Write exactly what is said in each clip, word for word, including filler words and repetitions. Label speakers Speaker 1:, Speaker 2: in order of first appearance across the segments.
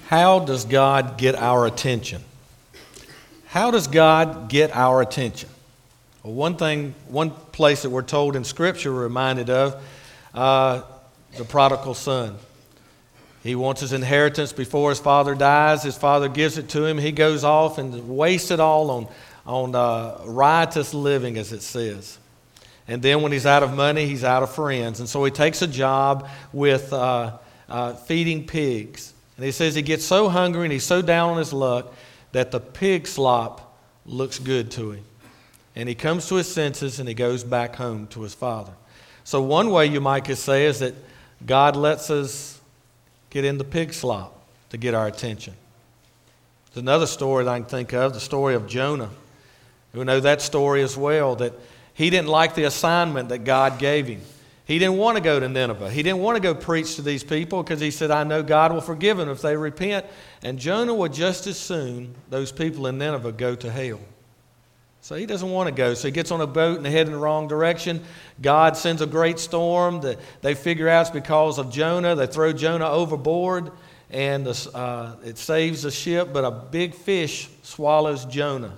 Speaker 1: How does God get our attention? How does God get our attention? Well, one thing, one place that we're told in Scripture, we're reminded of, uh, the prodigal son. He wants his inheritance before his father dies. His father gives it to him. He goes off and wastes it all on, on uh, riotous living, as it says. And then when he's out of money, he's out of friends. And so he takes a job with uh, uh, feeding pigs. And he says he gets so hungry and he's so down on his luck that the pig slop looks good to him. And he comes to his senses and he goes back home to his father. So one way you might could say is that God lets us get in the pig slop to get our attention. There's another story that I can think of, the story of Jonah. We know that story as well, that he didn't like the assignment that God gave him. He didn't want to go to Nineveh. He didn't want to go preach to these people because he said, I know God will forgive them if they repent. And Jonah would just as soon, those people in Nineveh, go to hell. So he doesn't want to go. So he gets on a boat and they head in the wrong direction. God sends a great storm. That they figure out it's because of Jonah. They throw Jonah overboard and the, uh, it saves the ship, but a big fish swallows Jonah.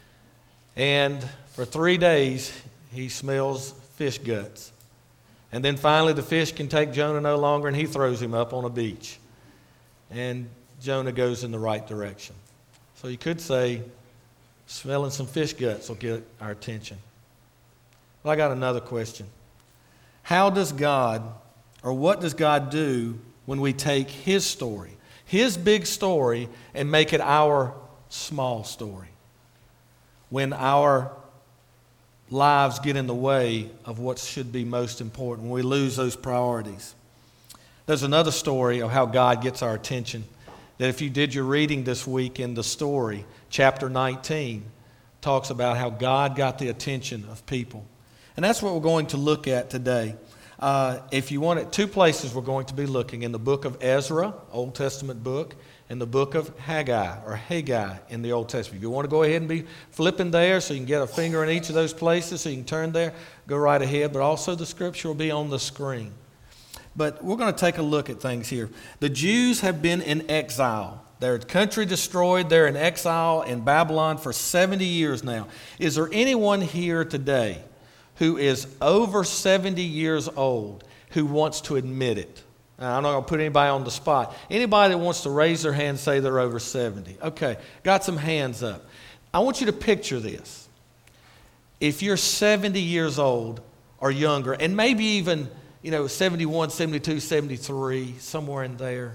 Speaker 1: And for three days, he smells fish guts. And then finally the fish can take Jonah no longer and he throws him up on a beach. And Jonah goes in the right direction. So you could say smelling some fish guts will get our attention. Well, I got another question. How does God, or what does God do when we take His story, His big story, and make it our small story? When our lives get in the way of what should be most important, when we lose those priorities. There's another story of how God gets our attention that if you did your reading this week in the story, chapter nineteen talks about how God got the attention of people. And that's what we're going to look at today. Uh, if you want it, two places we're going to be looking, in the book of Ezra, Old Testament book, and the book of Haggai, or Haggai in the Old Testament. If you want to go ahead and be flipping there so you can get a finger in each of those places so you can turn there, go right ahead. But also the scripture will be on the screen. But we're going to take a look at things here. The Jews have been in exile. Their country destroyed. They're in exile in Babylon for seventy years now. Is there anyone here today who is over seventy years old who wants to admit it? Now, I'm not going to put anybody on the spot. Anybody that wants to raise their hand and say they're over seventy. Okay, got some hands up. I want you to picture this. If you're seventy years old or younger, and maybe even, you know, seventy-one, seventy-two, seventy-three, somewhere in there,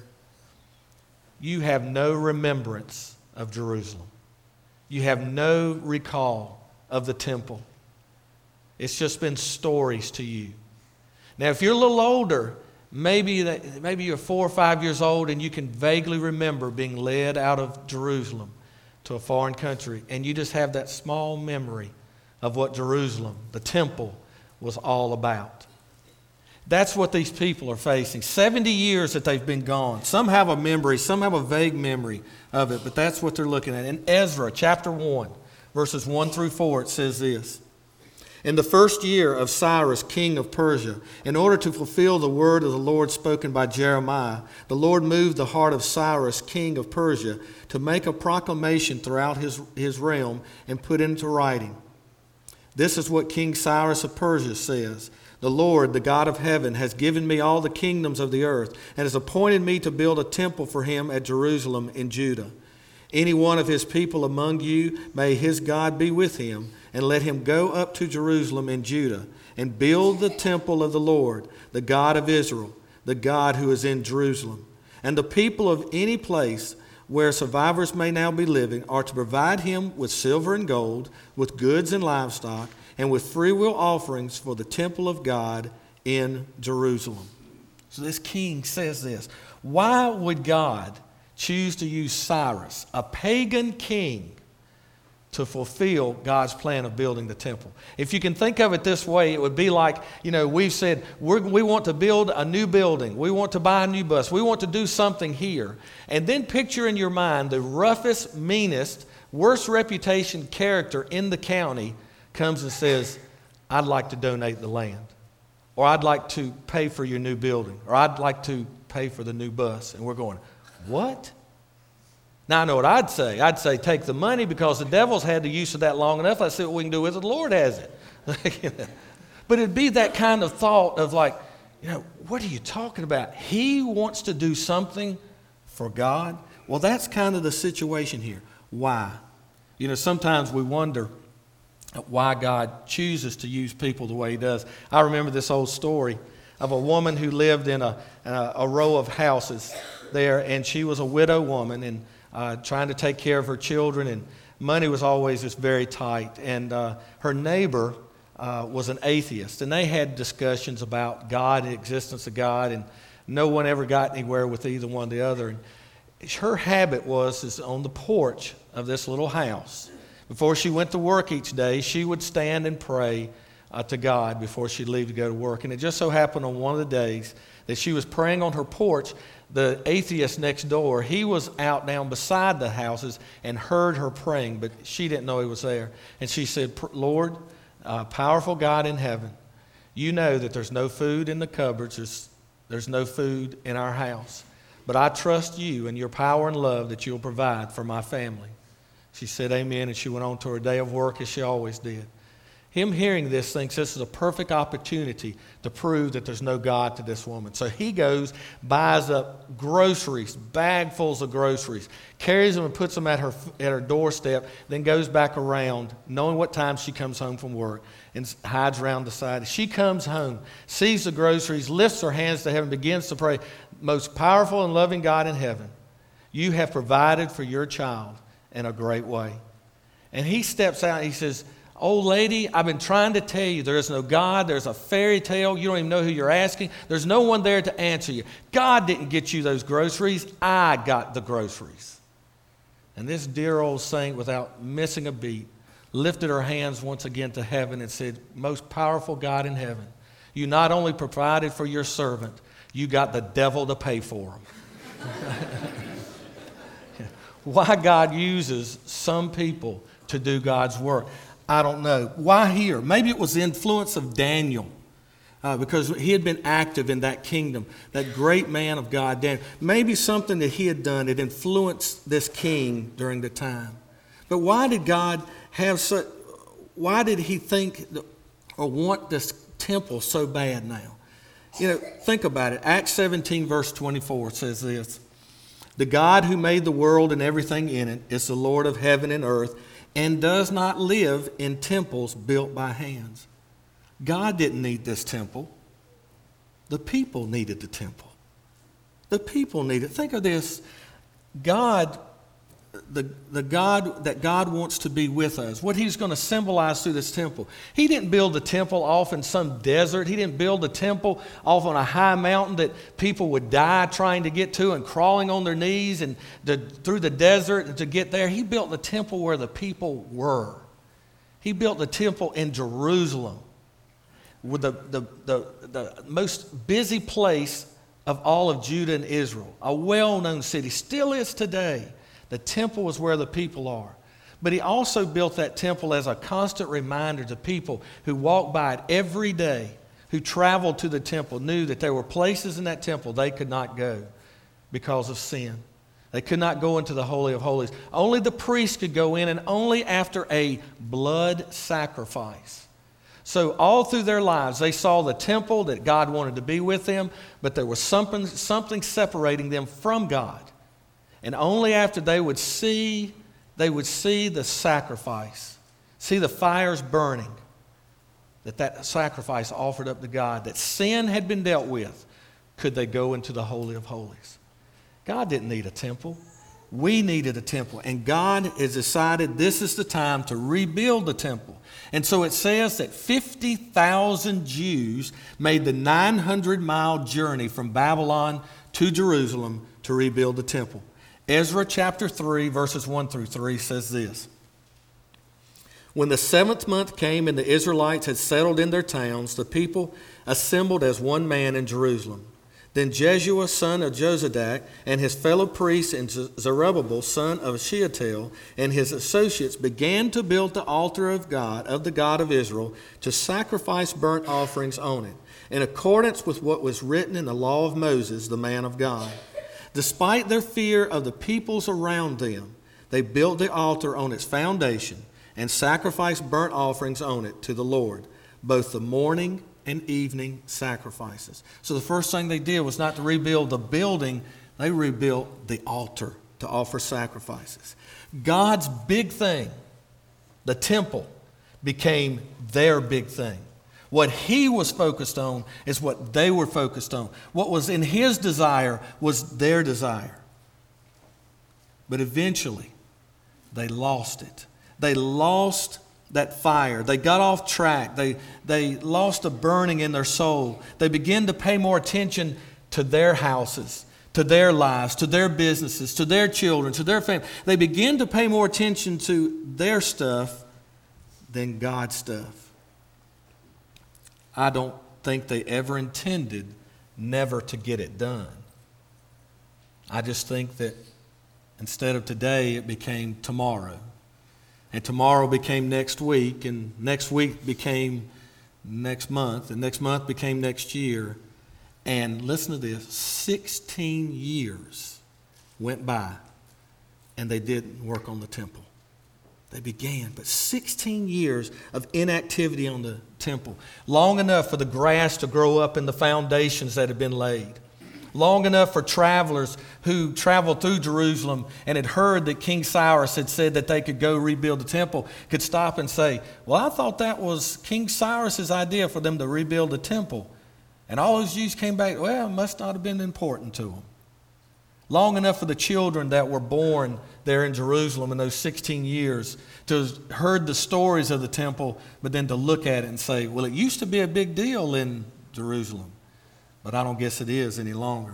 Speaker 1: you have no remembrance of Jerusalem. You have no recall of the temple. It's just been stories to you. Now, if you're a little older, maybe that, maybe you're four or five years old and you can vaguely remember being led out of Jerusalem to a foreign country, and you just have that small memory of what Jerusalem, the temple, was all about. That's what these people are facing. seventy years that they've been gone. Some have a memory, some have a vague memory of it, but that's what they're looking at. In Ezra chapter one, verses one through four, it says this. In the first year of Cyrus, king of Persia, in order to fulfill the word of the Lord spoken by Jeremiah, the Lord moved the heart of Cyrus, king of Persia, to make a proclamation throughout his, his realm and put it into writing. This is what King Cyrus of Persia says. The Lord, the God of heaven, has given me all the kingdoms of the earth and has appointed me to build a temple for him at Jerusalem in Judah. Any one of his people among you, may his God be with him, and let him go up to Jerusalem in Judah and build the temple of the Lord, the God of Israel, the God who is in Jerusalem. And the people of any place where survivors may now be living are to provide him with silver and gold, with goods and livestock, and with freewill offerings for the temple of God in Jerusalem. So this king says this. Why would God choose to use Cyrus, a pagan king, to fulfill God's plan of building the temple? If you can think of it this way, it would be like, you know, we've said we're, we want to build a new building. We want to buy a new bus. We want to do something here. And then picture in your mind the roughest, meanest, worst reputation character in the county comes and says, I'd like to donate the land. Or I'd like to pay for your new building. Or I'd like to pay for the new bus. And we're going, what? Now, I know what I'd say. I'd say take the money because the devil's had the use of that long enough. Let's see what we can do with it. The Lord has it. But it'd be that kind of thought of like, you know, what are you talking about? He wants to do something for God. Well, that's kind of the situation here. Why? You know, sometimes we wonder why God chooses to use people the way he does. I remember this old story of a woman who lived in a, a, a row of houses there, and she was a widow woman and uh, trying to take care of her children, and money was always just very tight. And uh, her neighbor uh, was an atheist, and they had discussions about God and the existence of God, and no one ever got anywhere with either one or the other. And her habit was is on the porch of this little house. Before she went to work each day, she would stand and pray uh, to God before she'd leave to go to work. And it just so happened on one of the days that she was praying on her porch, the atheist next door, he was out down beside the houses and heard her praying, but she didn't know he was there. And she said, Lord, uh, powerful God in heaven, you know that there's no food in the cupboards, there's, there's no food in our house. But I trust you and your power and love that you'll provide for my family. She said amen, and she went on to her day of work as she always did. Him hearing this thinks this is a perfect opportunity to prove that there's no God to this woman. So he goes, buys up groceries, bagfuls of groceries, carries them and puts them at her at her doorstep, then goes back around, knowing what time she comes home from work, and hides around the side. She comes home, sees the groceries, lifts her hands to heaven, begins to pray, most powerful and loving God in heaven, you have provided for your child in a great way. And he steps out and he says, old lady, I've been trying to tell you there is no God. There's a fairy tale. You don't even know who you're asking. There's no one there to answer you. God didn't get you those groceries. I got the groceries. And this dear old saint, without missing a beat, lifted her hands once again to heaven and said, most powerful God in heaven, you not only provided for your servant, you got the devil to pay for him. Why God uses some people to do God's work, I don't know. Why here? Maybe it was the influence of Daniel, uh, because he had been active in that kingdom, that great man of God, Daniel. Maybe something that he had done that influenced this king during the time. But why did God have such, why did he think or want this temple so bad now? You know, think about it. Acts seventeen verse twenty-four says this, the God who made the world and everything in it is the Lord of heaven and earth, and does not live in temples built by hands. God didn't need this temple. The people needed the temple. The people needed. Think of this. God, the, the God that God wants to be with us, what he's going to symbolize through this temple. He didn't build the temple off in some desert. He didn't build the temple off on a high mountain that people would die trying to get to and crawling on their knees and to, through the desert to get there. He built the temple where the people were. He built the temple in Jerusalem, with the, the, the, the most busy place of all of Judah and Israel, a well-known city, still is today. The temple was where the people are. But he also built that temple as a constant reminder to people who walked by it every day, who traveled to the temple, knew that there were places in that temple they could not go because of sin. They could not go into the Holy of Holies. Only the priest could go in, and only after a blood sacrifice. So all through their lives, they saw the temple that God wanted to be with them, but there was something, something separating them from God. And only after they would see, they would see the sacrifice, see the fires burning, that that sacrifice offered up to God, that sin had been dealt with, could they go into the Holy of Holies. God didn't need a temple. We needed a temple. And God has decided this is the time to rebuild the temple. And so it says that fifty thousand Jews made the nine hundred mile journey from Babylon to Jerusalem to rebuild the temple. Ezra chapter three, verses one through three says this. When the seventh month came and the Israelites had settled in their towns, the people assembled as one man in Jerusalem. Then Jeshua, son of Jozadak, and his fellow priests, and Zerubbabel, son of Shealtiel, and his associates began to build the altar of God, of the God of Israel, to sacrifice burnt offerings on it, in accordance with what was written in the law of Moses, the man of God.
Speaker 2: Despite their fear of the peoples around them, they built the altar on its foundation and sacrificed burnt offerings on it to the Lord, both the morning and evening sacrifices. So the first thing they did was not to rebuild the building, they rebuilt the altar to offer sacrifices. God's big thing, the temple, became their big thing. What he was focused on is what they were focused on. What was in his desire was their desire. But eventually, they lost it. They lost that fire. They got off track. They, they lost a burning in their soul. They began to pay more attention to their houses, to their lives, to their businesses, to their children, to their family. They began to pay more attention to their stuff than God's stuff. I don't think they ever intended never to get it done. I just think that instead of today, it became tomorrow. And tomorrow became next week, and next week became next month, and next month became next year. And listen to this, sixteen years went by, and they didn't work on the temple. They began, but sixteen years of inactivity on the temple. Long enough for the grass to grow up in the foundations that had been laid. Long enough for travelers who traveled through Jerusalem and had heard that King Cyrus had said that they could go rebuild the temple, could stop and say, well, I thought that was King Cyrus's idea for them to rebuild the temple. And all those Jews came back, well, it must not have been important to them. Long enough for the children that were born there in Jerusalem in those sixteen years to have heard the stories of the temple, but then to look at it and say, well, it used to be a big deal in Jerusalem, but I don't guess it is any longer.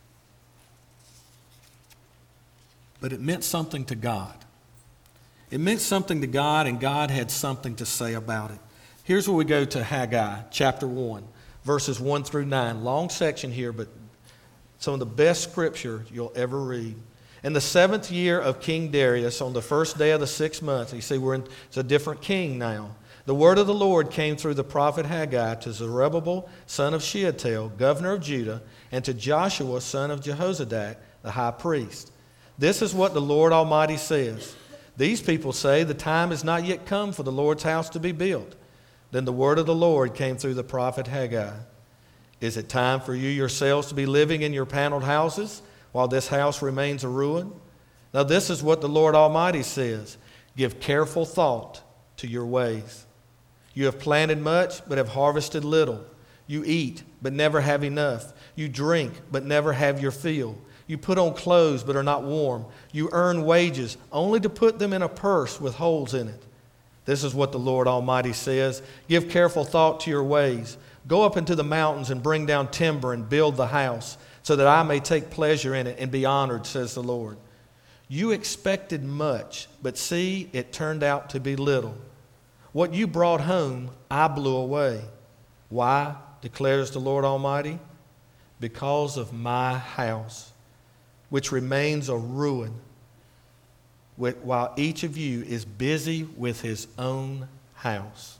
Speaker 2: But it meant something to God. It meant something to God, and God had something to say about it. Here's where we go to Haggai, chapter one, verses one through nine. Long section here, but some of the best scripture you'll ever read. In the seventh year of King Darius, on the first day of the sixth month, you see we're in, it's a different king now. The word of the Lord came through the prophet Haggai to Zerubbabel, son of Shealtiel, governor of Judah, and to Joshua, son of Jehozadak, the high priest. This is what the Lord Almighty says. These people say the time has not yet come for the Lord's house to be built. Then the word of the Lord came through the prophet Haggai. Is it time for you yourselves to be living in your paneled houses while this house remains a ruin? Now this is what the Lord Almighty says. Give careful thought to your ways. You have planted much, but have harvested little. You eat, but never have enough. You drink, but never have your fill. You put on clothes, but are not warm. You earn wages, only to put them in a purse with holes in it. This is what the Lord Almighty says. Give careful thought to your ways. Go up into the mountains and bring down timber and build the house, so that I may take pleasure in it and be honored, says the Lord. You expected much, but see, it turned out to be little. What you brought home, I blew away. Why, declares the Lord Almighty? Because of my house, which remains a ruin, while each of you is busy with his own house.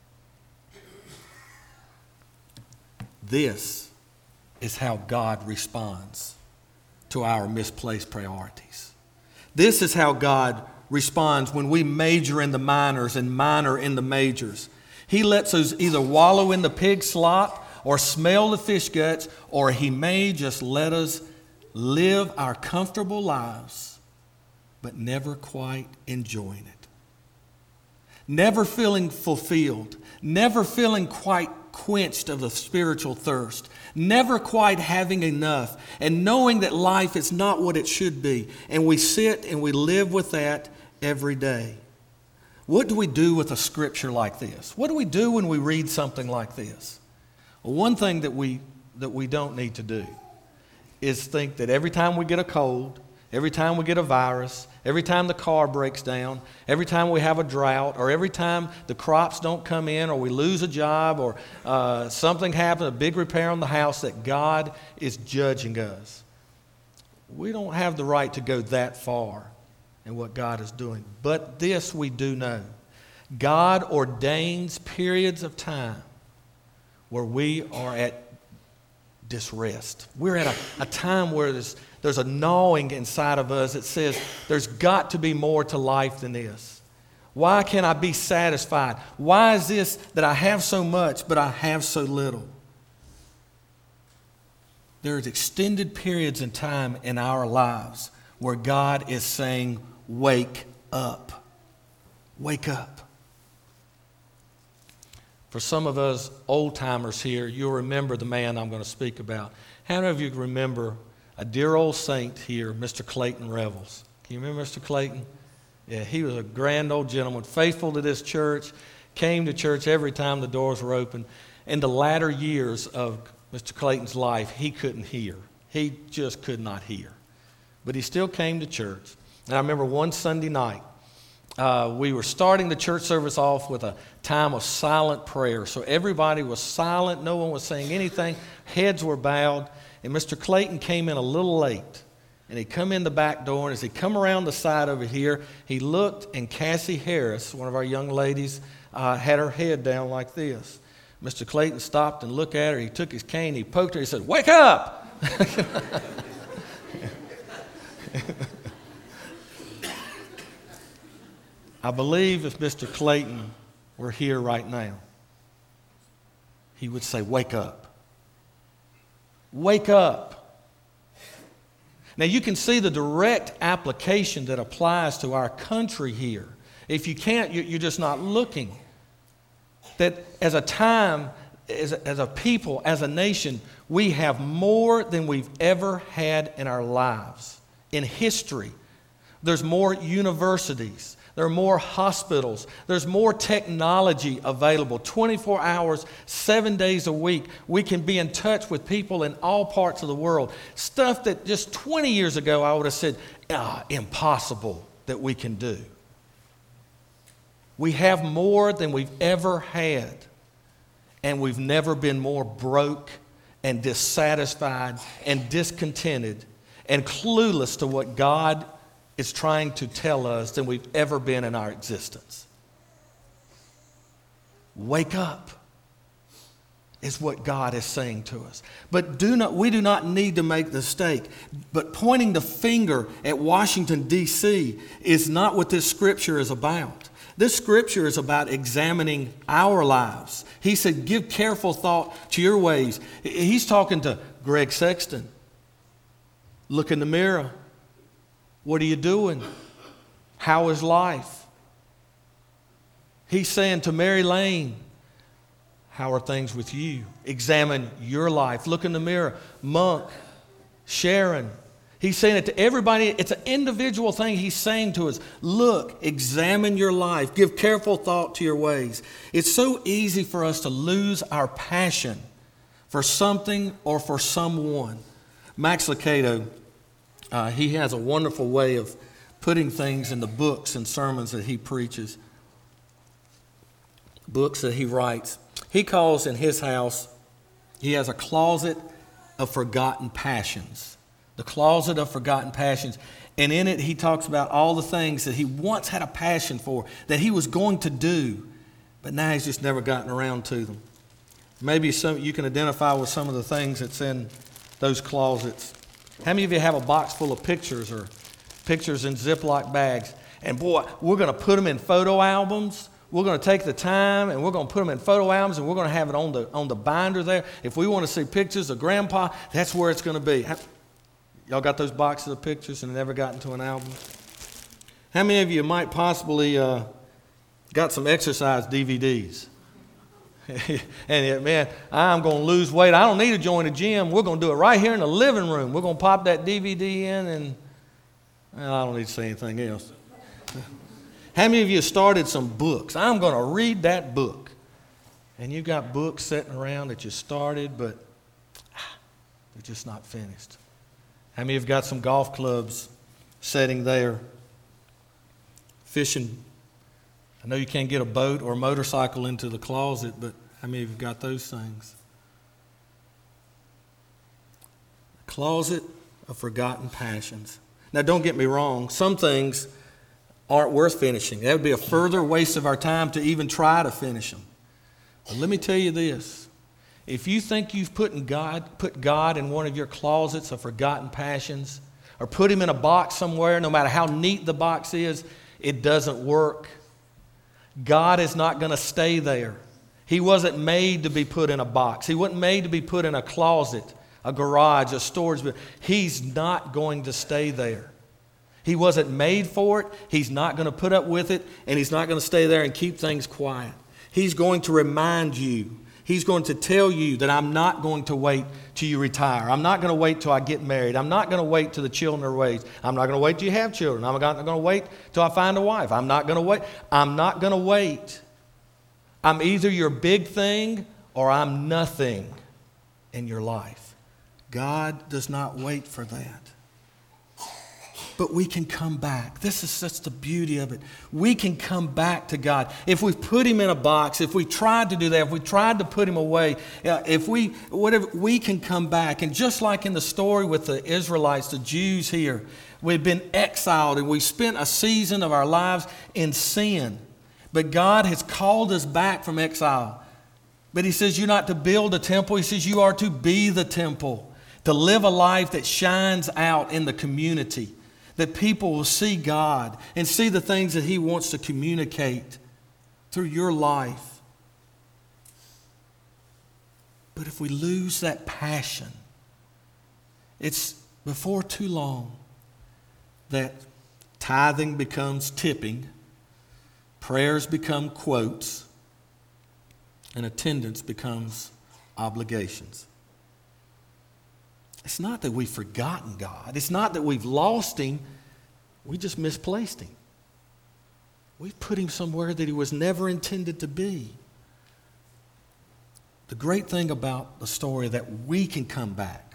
Speaker 2: This is how God responds to our misplaced priorities. This is how God responds when we major in the minors and minor in the majors. He lets us either wallow in the pig slop or smell the fish guts, or he may just let us live our comfortable lives, but never quite enjoying it. Never feeling fulfilled, never feeling quite quenched of the spiritual thirst, never quite having enough, and knowing that life is not what it should be. And we sit and we live with that every day. What do we do with a scripture like this? What do we do when we read something like this? Well, one thing that we that we don't need to do is think that every time we get a cold, every time we get a virus, every time the car breaks down, every time we have a drought, or every time the crops don't come in, or we lose a job, or uh, something happens, a big repair on the house, that God is judging us. We don't have the right to go that far in what God is doing. But this we do know. God ordains periods of time where we are at disrest. We're at a, a time where there's,
Speaker 1: there's a gnawing inside of us that says there's got to be more to life than this. Why can't I be satisfied? Why is this that I have so much but I have so little? There's extended periods in time in our lives where God is saying, wake up. Wake up. For some of us old-timers here, you'll remember the man I'm going to speak about. How many of you remember a dear old saint here, Mister Clayton Revels? Can you remember Mister Clayton? Yeah, he was a grand old gentleman, faithful to this church, came to church every time the doors were open. In the latter years of Mister Clayton's life, he couldn't hear. He just could not hear. But he still came to church. And I remember one Sunday night, uh, we were starting the church service off with a time of silent prayer. So everybody was silent. No one was saying anything. Heads were bowed. And Mister Clayton came in a little late. And he come in the back door, and as he come around the side over here, he looked, and Cassie Harris, one of our young ladies, uh, had her head down like this. Mister Clayton stopped and looked at her. He took his cane, he poked her, he said, "Wake up!" I believe if Mister Clayton were here right now, he would say, "Wake up. Wake up." Now, you can see the direct application that applies to our country here. If you can't, you're just not looking. That as a time, as a, as a people, as a nation, we have more than we've ever had in our lives. In history, there's more universities. There are more hospitals. There's more technology available. twenty-four hours, seven days a week. We can be in touch with people in all parts of the world. Stuff that just twenty years ago I would have said, ah, impossible that we can do. We have more than we've ever had. And we've never been more broke and dissatisfied and discontented and clueless to what God is trying to tell us than we've ever been in our existence. Wake up is what God is saying to us. But do not, we do not need to make the mistake. But pointing the finger at Washington, D C is not what this scripture is about. This scripture is about examining our lives. He said, give careful thought to your ways. He's talking to Greg Sexton. Look in the mirror. What are you doing? How is life? He's saying to Mary Lane, how are things with you? Examine your life. Look in the mirror. Monk, Sharon. He's saying it to everybody. It's an individual thing he's saying to us. Look, examine your life. Give careful thought to your ways. It's so easy for us to lose our passion for something or for someone. Max Lucado, Uh, he has a wonderful way of putting things in the books and sermons that he preaches, books that he writes. He calls in his house, he has a closet of forgotten passions, the closet of forgotten passions. And in it, he talks about all the things that he once had a passion for, that he was going to do, but now he's just never gotten around to them. Maybe some you can identify with some of the things that's in those closets. How many of you have a box full of pictures or pictures in Ziploc bags? And boy, we're going to put them in photo albums. We're going to take the time and we're going to put them in photo albums and we're going to have it on the on the binder there. If we want to see pictures of Grandpa, that's where it's going to be. Y'all got those boxes of pictures and never got into an album? How many of you might possibly uh, got some exercise D V Ds? And man, I'm going to lose weight. I don't need to join a gym. We're going to do it right here in the living room. We're going to pop that D V D in and well, I don't need to say anything else. How many of you started some books? I'm going to read that book. And you've got books sitting around that you started, but ah, they're just not finished. How many of you have got some golf clubs sitting there fishing? I know you can't get a boat or a motorcycle into the closet, but how many of you have got those things? A closet of forgotten passions. Now, don't get me wrong. Some things aren't worth finishing. That would be a further waste of our time to even try to finish them. But let me tell you this. If you think you've put God, put God in one of your closets of forgotten passions, or put him in a box somewhere, no matter how neat the box is, it doesn't work. God is not going to stay there. He wasn't made to be put in a box. He wasn't made to be put in a closet, a garage, a storage building. He's not going to stay there. He wasn't made for it. He's not going to put up with it, and he's not going to stay there and keep things quiet. He's going to remind you. He's going to tell you that I'm not going to wait till you retire. I'm not going to wait till I get married. I'm not going to wait till the children are raised. I'm not going to wait till you have children. I'm not going to wait till I find a wife. I'm not going to wait. I'm not going to wait. I'm either your big thing or I'm nothing in your life. God does not wait for that. But we can come back. This is such the beauty of it. We can come back to God. If we put him in a box, if we tried to do that, if we tried to put him away, if we, whatever, we can come back. And just like in the story with the Israelites, the Jews here, we've been exiled and we spent a season of our lives in sin. But God has called us back from exile. But he says you're not to build a temple. He says you are to be the temple, to live a life that shines out in the community, that people will see God and see the things that he wants to communicate through your life. But if we lose that passion, it's before too long that tithing becomes tipping, prayers become quotes, and attendance becomes obligations. It's not that we've forgotten God. It's not that we've lost him. We just misplaced him. We've put him somewhere that he was never intended to be. The great thing about the story that we can come back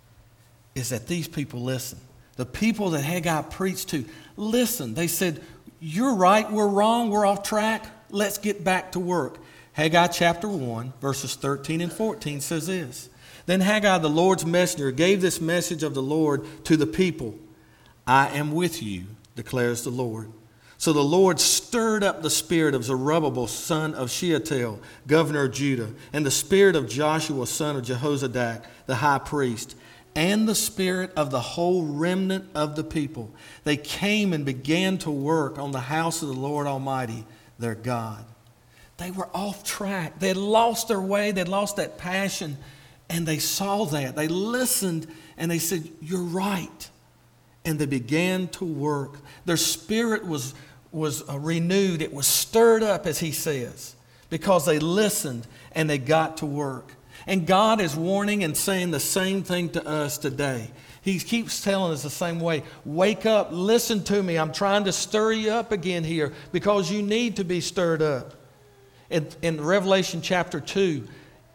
Speaker 1: is that these people listen. The people that Haggai preached to, listen. They said, you're right, we're wrong, we're off track. Let's get back to work. Haggai chapter one, verses thirteen and fourteen says this. Then Haggai, the Lord's messenger, gave this message of the Lord to the people. I am with you, declares the Lord. So the Lord stirred up the spirit of Zerubbabel, son of Shealtiel, governor of Judah, and the spirit of Joshua, son of Jehozadak, the high priest, and the spirit of the whole remnant of the people. They came and began to work on the house of the Lord Almighty, their God. They were off track. They had lost their way. They had lost that passion. And they saw that. They listened and they said, you're right. And they began to work. Their spirit was, was uh, renewed. It was stirred up, as he says, because they listened and they got to work. And God is warning and saying the same thing to us today. He keeps telling us the same way. Wake up, listen to me. I'm trying to stir you up again here because you need to be stirred up. In, in Revelation chapter two,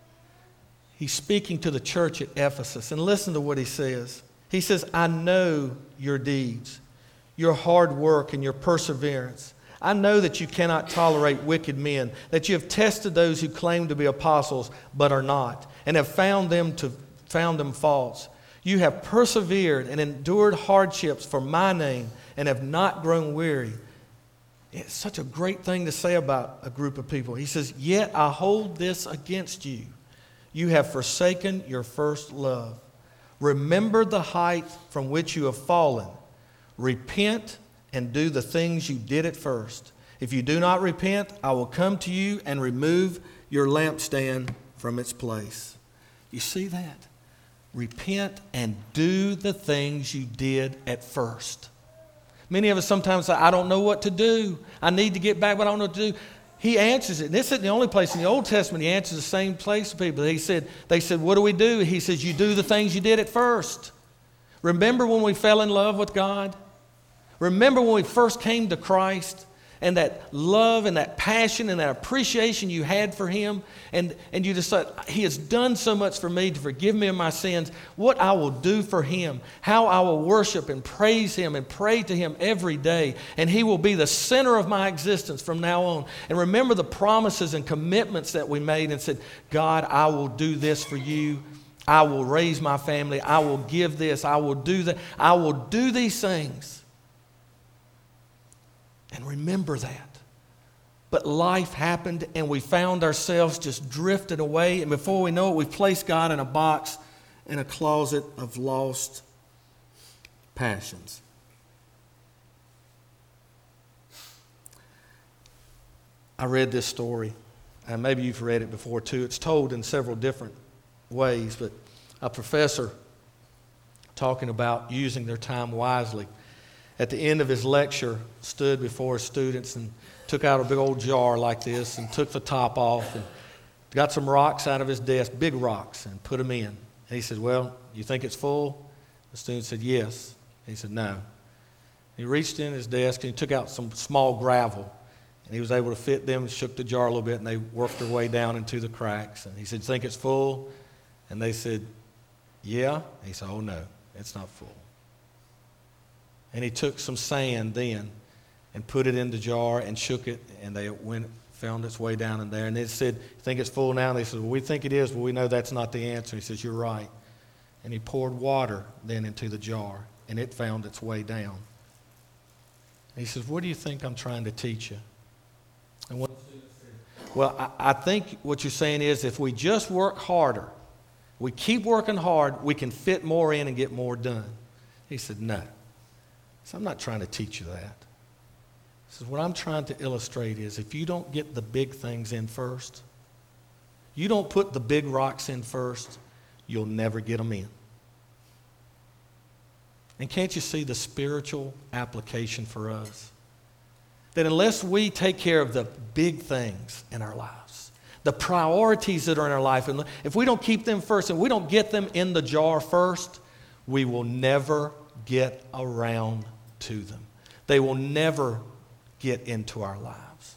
Speaker 1: he's speaking to the church at Ephesus. And listen to what he says. He says, I know your deeds, your hard work and your perseverance. I know that you cannot tolerate wicked men, that you have tested those who claim to be apostles but are not, and have found them to found them false. You have persevered and endured hardships for my name and have not grown weary. It's such a great thing to say about a group of people. He says, yet I hold this against you. You have forsaken your first love. Remember the height from which you have fallen. Repent and do the things you did at first. If you do not repent, I will come to you and remove your lampstand from its place. You see that? Repent and do the things you did at first. Many of us sometimes say, I don't know what to do. I need to get back, but I don't know what to do. He answers it. This isn't the only place in the Old Testament he answers the same place to people. He said, they said, what do we do? He says, you do the things you did at first. Remember when we fell in love with God? Remember when we first came to Christ and that love and that passion and that appreciation you had for him, and, and you decided, he has done so much for me to forgive me of my sins, what I will do for him, how I will worship and praise him and pray to him every day, and he will be the center of my existence from now on. And remember the promises and commitments that we made and said, God, I will do this for you. I will raise my family. I will give this. I will do that. I will do these things. And remember that. But life happened and we found ourselves just drifted away. And before we know it, we've placed God in a box in a closet of lost
Speaker 2: passions. I read this story, and maybe you've read it before too. It's told in several different ways, but a professor talking about using their time wisely, at the end of his lecture, stood before his students and took out a big old jar like this and took the top off and got some rocks out of his desk, big rocks, and put them in. And he said, "Well, you think it's full?" The student said, "Yes." He said, "No." He reached in his desk and he took out some small gravel, and he was able to fit them and shook the jar a little bit, and they worked their way down into the cracks. And he said, "Think it's full?" And they said, "Yeah." He said, "Oh, no, it's not full." And he took some sand then and put it in the jar and shook it, and they went, found its way down in there. And they said, "Think it's full now?" And they said, "Well, we think it is, but we know that's not the answer." He says, "You're right." And he poured water then into the jar, and it found its way down. And he says, "What do you think I'm trying to teach you?" And one student said, "Well, I, I think what you're saying is if we just work harder, we keep working hard, we can fit more in and get more done." He said, "No." So I'm not trying to teach you that. He says, what I'm trying to illustrate is if you don't get the big things in first, you don't put the big rocks in first, you'll never get them in. And can't you see the spiritual application for us? That unless we take care of the big things in our lives, the priorities that are in our life, and if we don't keep them first and we don't get them in the jar first, we will never get around to them. They will never get into our lives.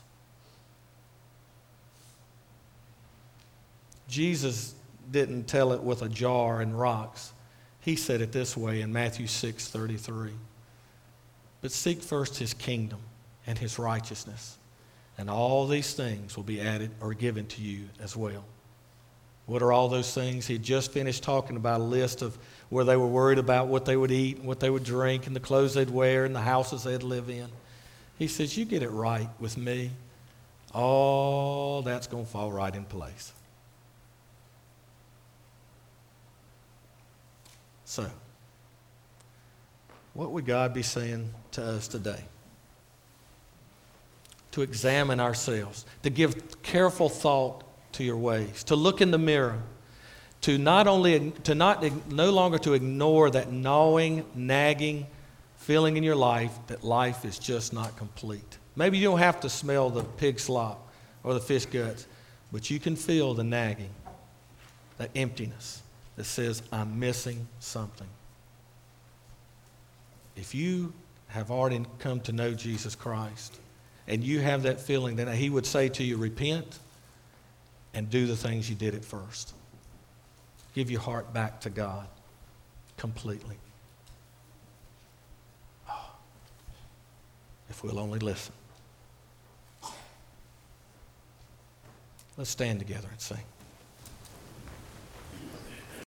Speaker 2: Jesus didn't tell it with a jar and rocks. He said it this way in Matthew six thirty-three. "But seek first his kingdom and his righteousness, and all these things will be added or given to you as well." What are all those things? He had just finished talking about a list of where they were worried about what they would eat and what they would drink and the clothes they'd wear and the houses they'd live in. He says, you get it right with me, all that's going to fall right in place. So, what would God be saying to us today? To examine ourselves, to give careful thought to your ways, to look in the mirror, to not only, to not, no longer to ignore that gnawing, nagging feeling in your life that life is just not complete. Maybe you don't have to smell the pig slop or the fish guts, but you can feel the nagging, that emptiness that says, I'm missing something. If you have already come to know Jesus Christ, and you have that feeling that he would say to you, repent and do the things you did at first. Give your heart back to God completely. Oh, if we'll only listen. Let's stand together and sing.